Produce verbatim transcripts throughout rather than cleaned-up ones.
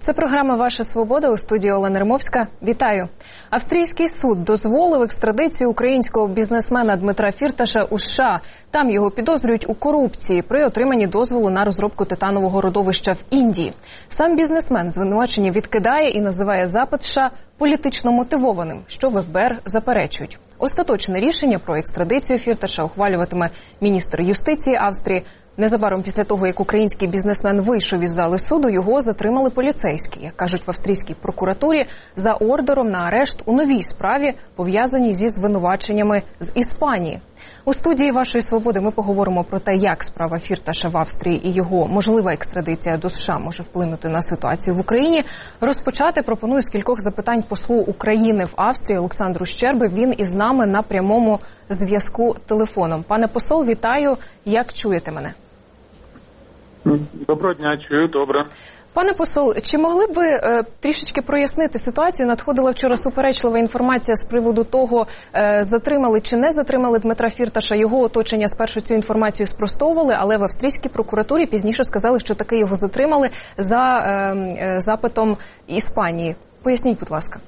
Це програма «Ваша свобода», у студії Олена Римовська. Вітаю. Австрійський суд дозволив екстрадицію українського бізнесмена Дмитра Фірташа у США. Там його підозрюють у корупції при отриманні дозволу на розробку титанового родовища в Індії. Сам бізнесмен звинувачення відкидає і називає запит США політично мотивованим, що в еф бе ер заперечують. Остаточне рішення про екстрадицію Фірташа ухвалюватиме міністр юстиції Австрії. Незабаром після того, як український бізнесмен вийшов із зали суду, його затримали поліцейські, як кажуть в австрійській прокуратурі, за ордером на арешт у новій справі, пов'язаній зі звинуваченнями з Іспанії. У студії «Вашої свободи» ми поговоримо про те, як справа Фірташа в Австрії і його можлива екстрадиція до США може вплинути на ситуацію в Україні. Розпочати пропоную з кількох запитань послу України в Австрії Олександру Щерби. Він із нами на прямому зв'язку телефоном. Пане посол, вітаю. Як чуєте мене? Доброго дня, чую, добре. Пане посол, чи могли б ви е, трішечки прояснити ситуацію? Надходила вчора суперечлива інформація з приводу того, е, затримали чи не затримали Дмитра Фірташа. Його оточення спершу цю інформацію спростовували, але в австрійській прокуратурі пізніше сказали, що таки його затримали за е, е, запитом Іспанії. Поясніть, будь ласка.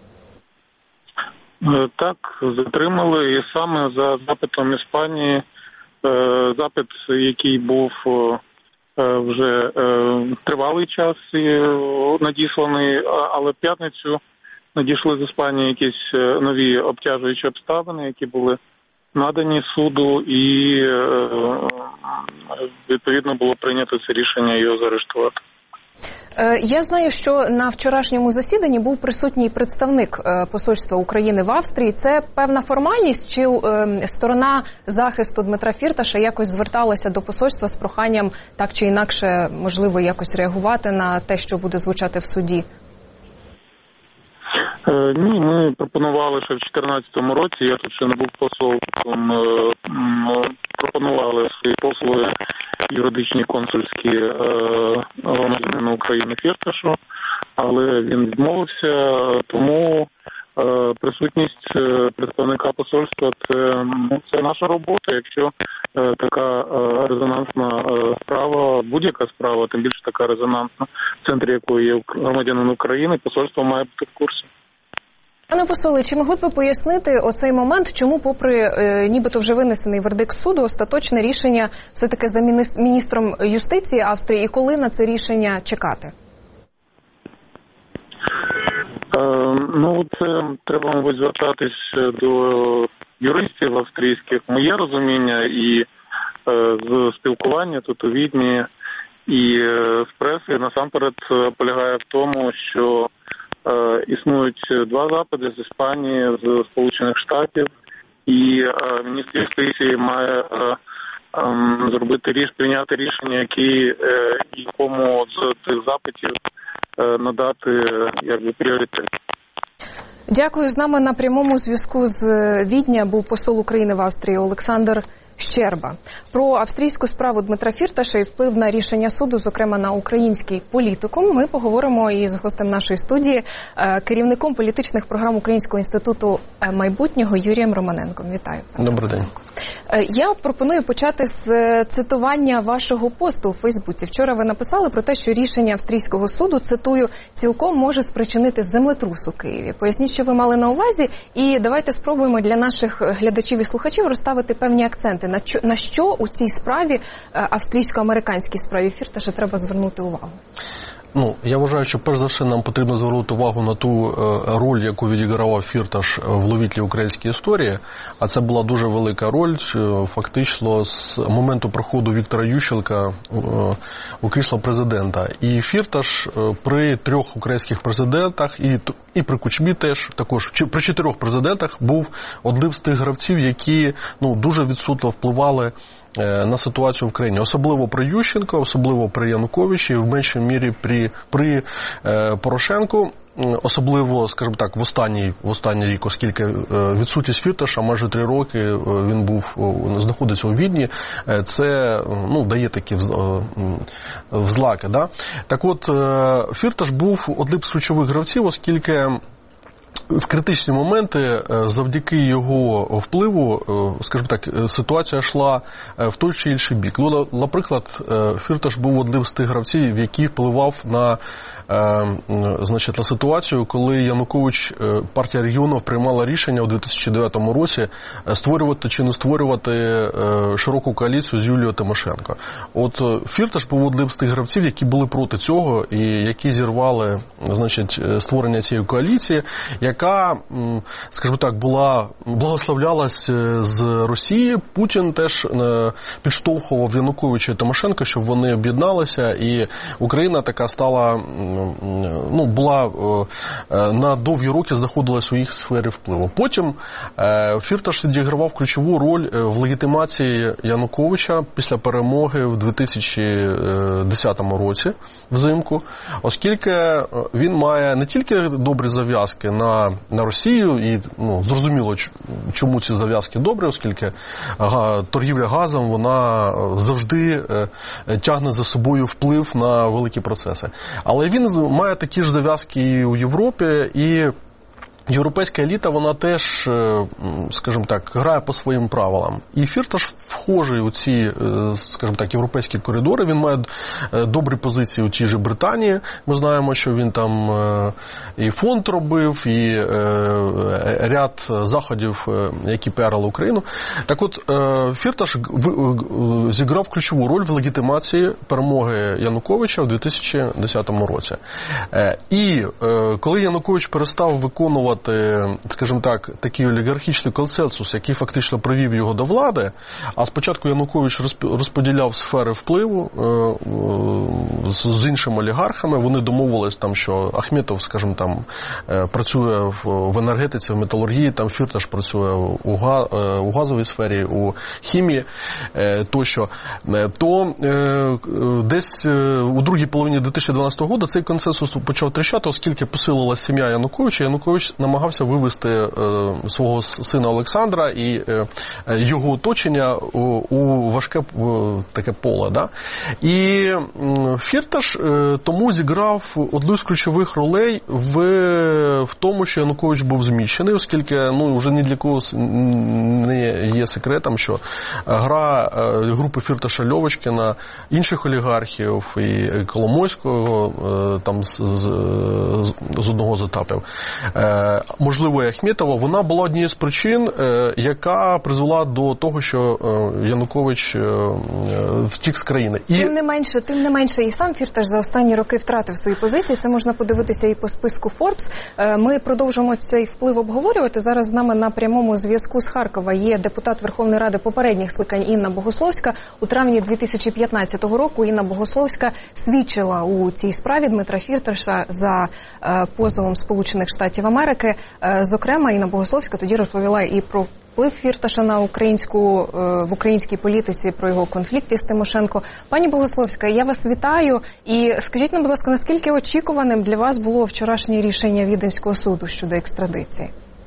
Так, затримали, і саме за запитом Іспанії, е, запит, який був вже е, тривалий час надісланий, але в п'ятницю надійшли з Іспанії якісь нові обтяжуючі обставини, які були надані суду, і е, відповідно було прийнято це рішення його заарештувати. Я знаю, що на вчорашньому засіданні був присутній представник посольства України в Австрії. Це певна формальність, чи сторона захисту Дмитра Фірташа якось зверталася до посольства з проханням так чи інакше, можливо, якось реагувати на те, що буде звучати в суді? Е, ні, ми пропонували ще в дві тисячі чотирнадцятому році, я тут ще не був посолом, пропонували свої послуги юридичні, консульські громадянину України Фірташу, але він відмовився, тому е, присутність представника посольства це, це наша робота. Якщо е, така е, резонансна е, справа, будь-яка справа, тим більше така резонансна, в центрі якої є громадянин України, посольство має бути в курсі. Пане посоле, чи могли б ви пояснити оцей момент, чому, попри е, нібито вже винесений вердикт суду, остаточне рішення все-таки за міністром юстиції Австрії, і коли на це рішення чекати? Е, ну, це треба, мабуть, звертатись до юристів австрійських. Моє розуміння і е, з спілкування тут у Відні, і е, з преси, насамперед, полягає в тому, що Е, існують два запити з Іспанії, з Сполучених Штатів, і е, міністр юстиції має е, е, зробити ріш, прийняти рішення, які, е, якому з цих запитів е, надати якби пріоритет. Дякую. З нами на прямому зв'язку з Відня був посол України в Австрії Олександр Щерба. Про австрійську справу Дмитра Фірташа і вплив на рішення суду, зокрема на український політикум, ми поговоримо із гостем нашої студії, керівником політичних програм Українського інституту майбутнього Юрієм Романенком. Вітаю. Добрий день. Я пропоную почати з цитування вашого посту у Фейсбуці. Вчора ви написали про те, що рішення австрійського суду, цитую, цілком може спричинити землетрус у Києві. Поясніть, що ви мали на увазі, і давайте спробуємо для наших глядачів і слухачів розставити певні акценти. На що, на що у цій справі, австрійсько-американській справі Фірташа, треба звернути увагу? Ну, я вважаю, що перш за все нам потрібно звернути увагу на ту е, роль, яку відігравав Фірташ в ловітлі української історії, а це була дуже велика роль, е, фактично, з моменту приходу Віктора Ющенка е, у крісло президента. І Фірташ е, при трьох українських президентах, і, і при Кучмі теж, також, чи, при чотирьох президентах був одним з тих гравців, які ну, дуже відсутно впливали на ситуацію в країні, особливо при Ющенко, особливо при Януковичі, і в меншій мірі при, при е, Порошенку, особливо, скажімо так, в останній, в останній рік, оскільки відсутність Фірташа, майже три роки він був, знаходиться у Відні, це, ну, дає такі взлаки, да? Так от, Фірташ був одним з ключових гравців, оскільки в критичні моменти завдяки його впливу, скажімо так, ситуація йшла в той чи інший бік. Ну, наприклад, Фірташ був одним з тих гравців, який впливав на, значить, на ситуацію, коли Янукович, партія регіонів, приймала рішення у дві тисячі дев'ятому році створювати чи не створювати широку коаліцію з Юлією Тимошенко. От Фірташ був одним з тих гравців, які були проти цього і які зірвали, значить, створення цієї коаліції, яка, скажімо так, була, благословлялась з Росії. Путін теж підштовхував Януковича і Тимошенко, щоб вони об'єдналися, і Україна така стала, ну, була на довгі роки знаходилась у їх сфері впливу. Потім Фірташ відігравав ключову роль в легітимації Януковича після перемоги в дві тисячі десятому році взимку, оскільки він має не тільки добрі зав'язки на, на Росію, і, ну, зрозуміло, чому ці зав'язки добрі, оскільки торгівля газом, вона завжди тягне за собою вплив на великі процеси. Але він має такі ж зав'язки і у Європі, і європейська еліта, вона теж, скажімо так, грає по своїм правилам. І Фірташ вхожий у ці, скажімо так, європейські коридори. Він має добрі позиції у тій же Британії. Ми знаємо, що він там і фонд робив, і ряд заходів, які піарили Україну. Так от, Фірташ зіграв ключову роль в легітимації перемоги Януковича в дві тисячі десятому році. І коли Янукович перестав виконувати, скажімо так, такий олігархічний консенсус, який фактично привів його до влади, а спочатку Янукович розподіляв сфери впливу з іншими олігархами, вони домовились там, що Ахметов, скажімо, там працює в енергетиці, в металургії, там Фірташ працює у газовій сфері, у хімії тощо, то десь у другій половині дві тисячі дванадцятого року цей консенсус почав тріщати, оскільки посилила сім'я Януковича. Янукович намагався вивести е, свого сина Олександра і е, його оточення у, у важке е, таке поле. Да? І е, Фірташ е, тому зіграв одну з ключових ролей в, в тому, що Янукович був зміщений, оскільки, ну, вже ні для кого не є секретом, що гра е, групи Фірташа-Льовочкіна, інших олігархів і Коломойського, е, там з, з, з одного з етапів, можливо, і Ахметова, вона була однією з причин, яка призвела до того, що Янукович втік з країни. І... Тим не менше, тим не менше, і сам Фірташ за останні роки втратив свої позиції. Це можна подивитися і по списку Forbes. Ми продовжимо цей вплив обговорювати. Зараз з нами на прямому зв'язку з Харкова є депутат Верховної Ради попередніх скликань Інна Богословська. У травні дві тисячі п'ятнадцятого року Інна Богословська свідчила у цій справі Дмитра Фірташа за позовом Сполучених Штатів Америки. Зокрема, Інна Богословська тоді розповіла і про вплив Фірташа на українську, в українській політиці, про його конфлікт із Тимошенко. Пані Богословська, я вас вітаю. І скажіть нам, будь ласка, наскільки очікуваним для вас було вчорашнє рішення Віденського суду щодо екстрадиції?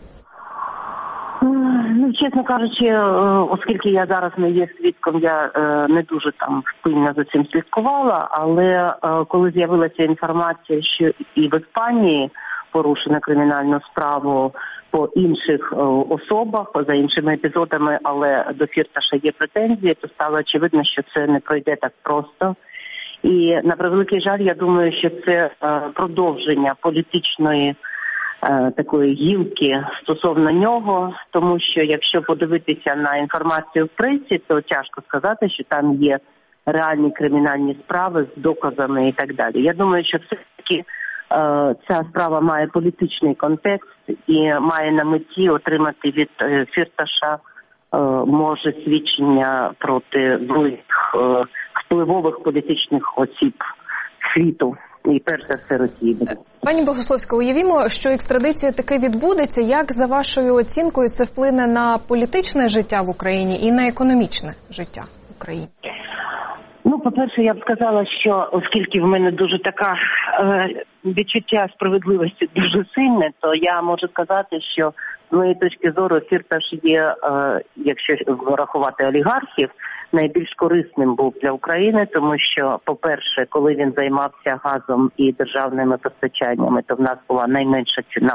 Ну, чесно кажучи, оскільки я зараз не є свідком, я не дуже там пильно за цим слідкувала, але коли з'явилася інформація, що і в Іспанії порушено кримінальну справу по інших особах, за іншими епізодами, але до Фірташа є претензії, то стало очевидно, що це не пройде так просто. І, на превеликий жаль, я думаю, що це продовження політичної такої гілки стосовно нього, тому що якщо подивитися на інформацію в пресі, то тяжко сказати, що там є реальні кримінальні справи з доказами і так далі. Я думаю, що все-таки ця справа має політичний контекст і має на меті отримати від Фірташа, може, свідчення проти двох впливових політичних осіб світу. І перш за все Росії. Пані Богословська, уявімо, що екстрадиція таки відбудеться. Як, за вашою оцінкою, це вплине на політичне життя в Україні і на економічне життя в Україні? Ну, по-перше, я б сказала, що оскільки в мене дуже така е, відчуття справедливості дуже сильне, то я можу сказати, що з моєї точки зору Фірташ є, е, якщо рахувати олігархів, найбільш корисним був для України, тому що, по-перше, коли він займався газом і державними постачаннями, то в нас була найменша ціна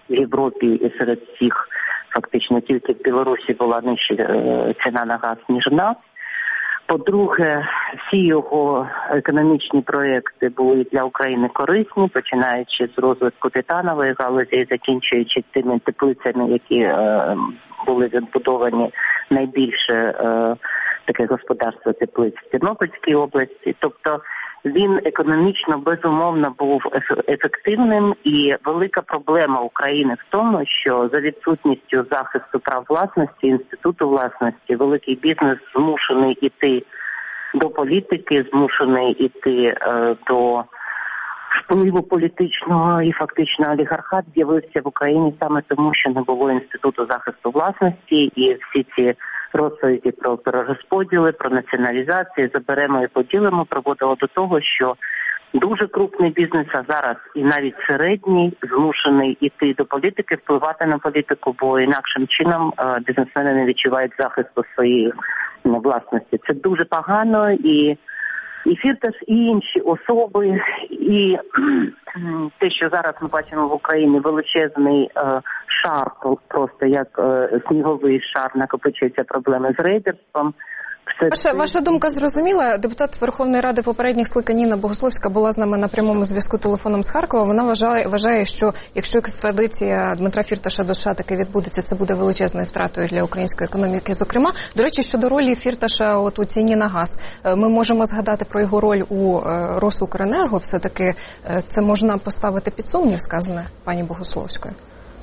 в Європі і серед всіх, фактично тільки в Білорусі була нижча ціна на газ, ніж в нас. По-друге, всі його економічні проекти були для України корисні, починаючи з розвитку титанової галузі і закінчуючи тими теплицями, які е, були відбудовані найбільше е, таке господарство теплиць в Тернопільській області. Тобто він економічно, безумовно, був ефективним, і велика проблема України в тому, що за відсутністю захисту прав власності, інституту власності, великий бізнес змушений іти до політики, змушений іти е, до впливу політичного, і фактично олігархат з'явився в Україні саме тому, що не було інституту захисту власності, і всі ці розповіді про перерозподіли, про націоналізацію, заберемо і поділимо, приводило до того, що дуже крупний бізнес, а зараз і навіть середній, змушений іти до політики, впливати на політику, бо інакшим чином бізнесмени не відчувають захисту своєї власності. Це дуже погано, і І Фірташ, і інші особи, і те, що зараз ми бачимо в Україні, величезний е, шар, просто як е, сніговий шар, накопичуються проблеми з рейдерством. Ваша, ваша думка зрозуміла. Депутат Верховної Ради попередніх скликань Інна Богословська була з нами на прямому зв'язку телефоном з Харкова. Вона вважає, вважає, що якщо екстрадиція Дмитра Фірташа до США таки відбудеться, це буде величезною втратою для української економіки. Зокрема, до речі, щодо ролі Фірташа от у ціні на газ, ми можемо згадати про його роль у Росукренерго. Все-таки це можна поставити під сумнів, сказане пані Богословською.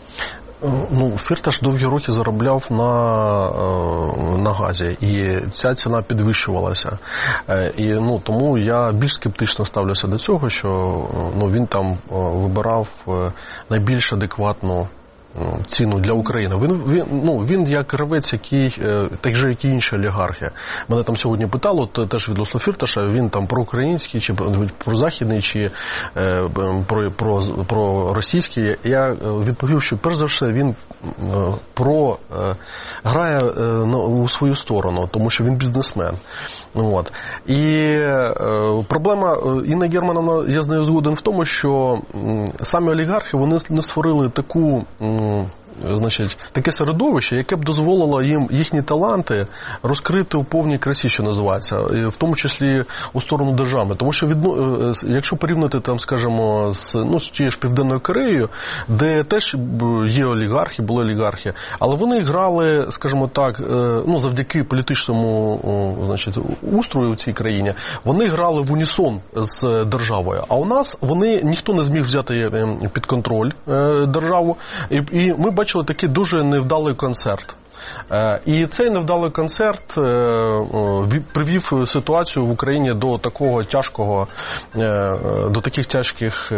Ну, Фірташ довгі роки заробляв на, на газі, і ця ціна підвищувалася. І, ну, тому я більш скептично ставлюся до цього, що ну, він там вибирав найбільш адекватну ціну для України. Він, він, ну, він як гравець, який, так же, як і інші олігархи. Мене там сьогодні питало, теж відносно Фірташа, він там проукраїнський, чи прозахідний, чи е, про, про, про російський. Я відповів, що перш за все він про, е, грає е, у свою сторону, тому що він бізнесмен. От. І е, проблема Інна Германовна, я з нею згоден в тому, що самі олігархи, вони не створили таку значить, таке середовище, яке б дозволило їм їхні таланти розкрити у повній красі, що називається, в тому числі у сторону держави. Тому що, відно, якщо порівняти, там, скажімо, з, ну, з тією ж Південною Кореєю, де теж є олігархи, були олігархи, але вони грали, скажімо так, ну, завдяки політичному, значить, устрою в цій країні, вони грали в унісон з державою. А у нас вони, ніхто не зміг взяти під контроль державу, і, і ми бачимо, такий дуже невдалий концерт. І цей невдалий концерт привів ситуацію в Україні до такого тяжкого, до таких тяжких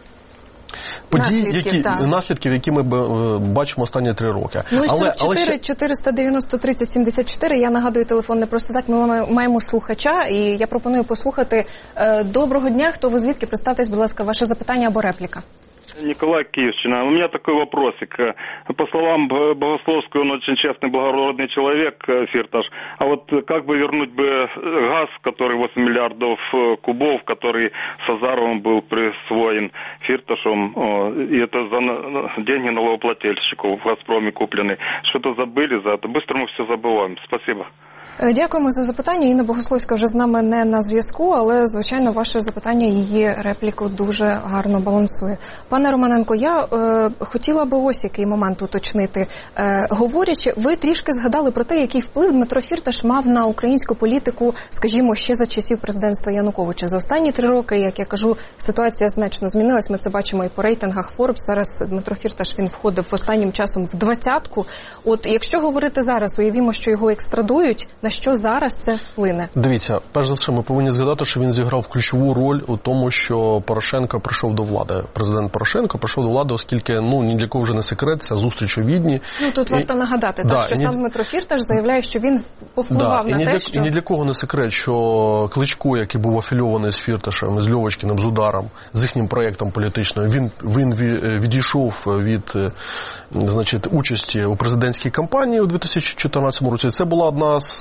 подій, наслідків, які, так. наслідків, які ми бачимо останні три роки. Ну, але, чотири чотириста дев'яносто тридцять сімдесят чотири, я нагадую, телефон не просто так, ми маємо слухача, і я пропоную послухати. Доброго дня, хто ви звідки? Представтесь, будь ласка, ваше запитання або репліка. Николай, Киевщина. У меня такой вопросик. По словам Богословского, он очень честный, благородный человек, Фирташ. А вот как бы вернуть бы газ, который восемь миллиардов кубов, который с Азаровым был присвоен Фирташем, и это за деньги налогоплательщиков в «Газпроме» куплены. Что-то забыли за это. Быстро мы все забываем. Спасибо. Дякуємо за запитання. Інна Богословська вже з нами не на зв'язку, але, звичайно, ваше запитання, її репліку дуже гарно балансує. Пане Романенко, я е, хотіла би ось який момент уточнити. Е, говорячи, ви трішки згадали про те, який вплив Дмитро Фірташ мав на українську політику, скажімо, ще за часів президентства Януковича. За останні три роки, як я кажу, ситуація значно змінилась. Ми це бачимо і по рейтингах Forbes. Зараз Дмитро Фірташ, він входив останнім часом в двадцятку. От якщо говорити зараз, уявімо, що його екстрадують, на що зараз це вплине? Дивіться, перш за все, ми повинні згадати, що він зіграв ключову роль у тому, що Порошенко прийшов до влади. Президент Порошенко прийшов до влади, оскільки, ну, ні для кого вже не секрет, ця зустріч у Відні. Ну, тут і... варто нагадати, да, так, що сам ні... Дмитро Фірташ заявляє, що він повпливав да, на і те, для... що... І ні для кого не секрет, що Кличко, який був афільований з Фірташем, з Льовочкіним, з Ударом, з їхнім проєктом політичним, він, він відійшов від, значить, участі у президентській кампанії у дві тисячі чотирнадцятому році. Це була одна з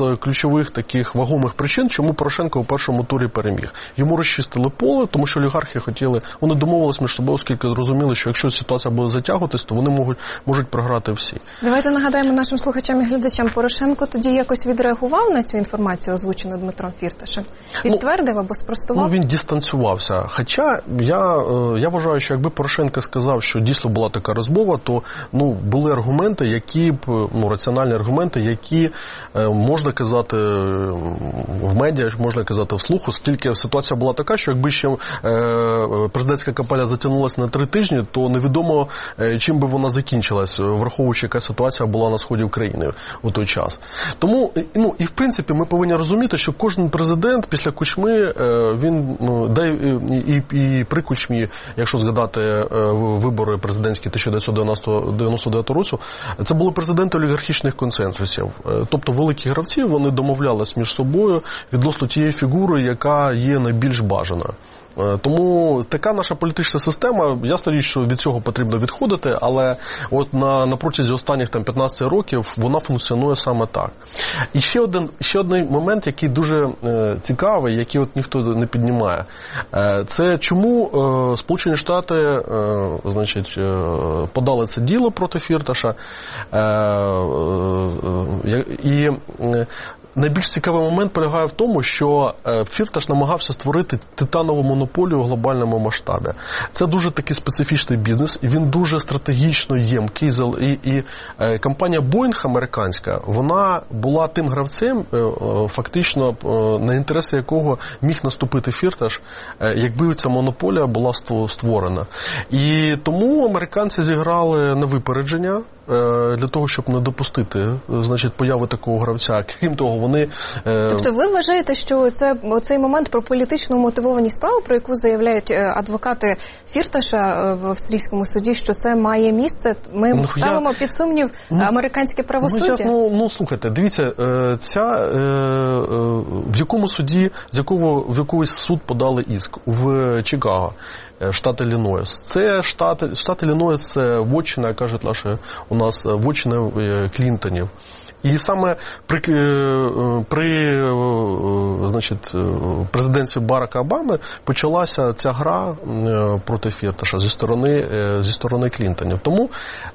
з ключових таких вагомих причин, чому Порошенко у першому турі переміг. Йому розчистили поле, тому що олігархи хотіли, вони домовились між собою, оскільки зрозуміли, що якщо ситуація буде затягуватись, то вони можуть, можуть програти всі. Давайте нагадаємо нашим слухачам і глядачам, Порошенко тоді якось відреагував на цю інформацію, озвучену Дмитром Фірташем? Підтвердив або спростував? Ну, він дистанціювався. Хоча я, я вважаю, що якби Порошенко сказав, що дійсно була така розмова, то ну, були аргументи, які б, ну, раціональні аргументи, які е, можна казати в медіа, можна казати вслух, оскільки ситуація була така, що якби ще е, президентська кампанія затягнулася на три тижні, то невідомо, е, чим би вона закінчилась, враховуючи, яка ситуація була на сході України у той час. Тому, ну, і в принципі, ми повинні розуміти, що кожен президент після Кучми, е, він, ну, де, і, і, і при Кучмі, якщо згадати е, вибори президентські тисяча дев'ятсот дев'яносто дев'ятого року, це були президенти олігархічних консенсусів. Тобто великі гравці, вони домовлялись між собою відносно тієї фігури, яка є найбільш бажаною. Тому така наша політична система, ясна річ, що від цього потрібно відходити, але от на, на протязі останніх там, п'ятнадцять років вона функціонує саме так. І ще один, ще один момент, який дуже е, цікавий, який от ніхто не піднімає. Е, це чому е, Сполучені Штати е, значить, е, подали це діло проти Фірташа. Е, е, е, і е, найбільш цікавий момент полягає в тому, що Фірташ намагався створити титанову монополію у глобальному масштабі. Це дуже такий специфічний бізнес, і він дуже стратегічно ємкий. І, і компанія Boeing американська, вона була тим гравцем, фактично, на інтереси якого міг наступити Фірташ, якби ця монополія була створена. І тому американці зіграли на випередження, для того, щоб не допустити, значить, появи такого гравця. Крім того, вони... Тобто ви вважаєте, що це оцей момент про політичну мотивованість справи, про яку заявляють адвокати Фірташа в австрійському суді, що це має місце? Ми ну, ставимо я... під сумнів ну, американське правосуддя? Ну, ну, ну, слухайте, дивіться, ця, в якому суді, з якого, в якийсь суд подали іск? В Чикаго. Штат Іллінойс. Це штат, штат Іллінойс, це вотчина, як кажуть наші у нас, вотчина Клінтонів. І саме при, при значить, президентстві Барака Обами почалася ця гра проти Фірташа зі сторони, зі сторони Клінтонів. Тому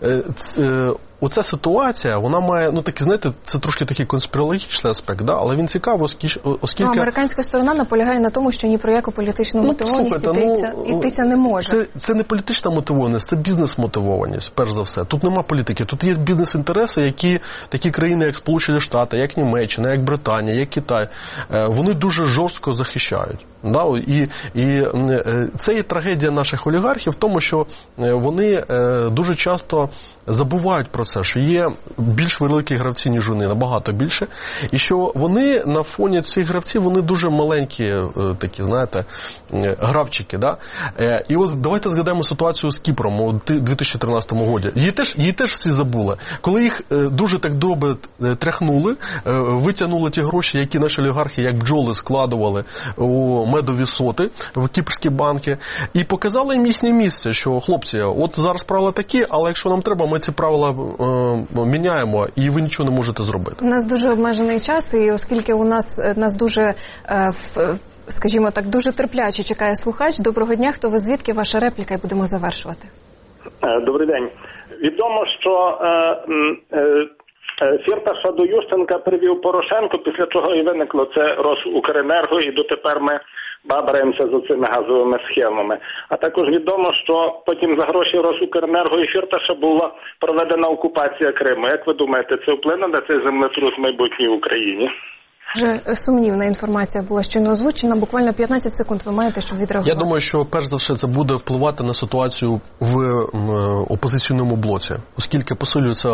оця ситуація, вона має, ну такі, знаєте, це трошки такий конспірологічний аспект, да? Але він цікавий, оскільки... Ну, американська сторона наполягає на тому, що ні про яку політичну мотивованість ну, йтися, ну, йтися не може. Це, це не політична мотивованість, це бізнес-мотивованість, перш за все. Тут нема політики, тут є бізнес-інтереси, які такі країни, як Сполучені Штати, як Німеччина, як Британія, як Китай, вони дуже жорстко захищають. Да? І, і це є трагедія наших олігархів в тому, що вони дуже часто забувають про це, що є більш великі гравці, ніж вони, набагато більше, і що вони на фоні цих гравців, вони дуже маленькі такі, знаєте, гравчики. Да? І от давайте згадаємо ситуацію з Кіпром у дві тисячі тринадцятому році. Її теж, її теж всі забули. Коли їх дуже так добре тряхнули, витягнули ті гроші, які наші олігархи, як бджоли, складували у медові соти в кіпрські банки, і показали їм їхнє місце, що, хлопці, от зараз правила такі, але якщо нам треба, ми ці правила е, міняємо, і ви нічого не можете зробити. У нас дуже обмежений час, і оскільки у нас, нас дуже, е, скажімо так, дуже терпляче чекає слухач. Доброго дня, хто ви, звідки, ваша репліка, і будемо завершувати. Добрий день. Відомо, що е, е, Фірташа до Ющенка привів Порошенко, після чого і виникло це Росукренерго, і дотепер ми бабаємося за цими газовими схемами. А також відомо, що потім за гроші Росукренерго і Фірташа була проведена окупація Криму. Як ви думаєте, це вплине на цей землетрус в майбутній Україні? Вже сумнівна інформація була щойно озвучена. Буквально п'ятнадцять секунд ви маєте, щоб відреагувати. Я думаю, що перш за все це буде впливати на ситуацію в опозиційному блоці, оскільки посилюються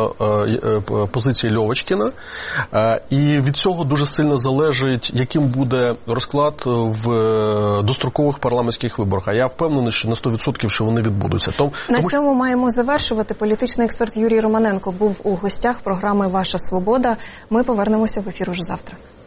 позиції Льовочкіна, і від цього дуже сильно залежить, яким буде розклад в дострокових парламентських виборах. А я впевнений, що на сто відсотків, що вони відбудуться. Тому, на цьому тому... маємо завершувати. Політичний експерт Юрій Романенко був у гостях програми «Ваша свобода». Ми повернемося в ефір уже завтра.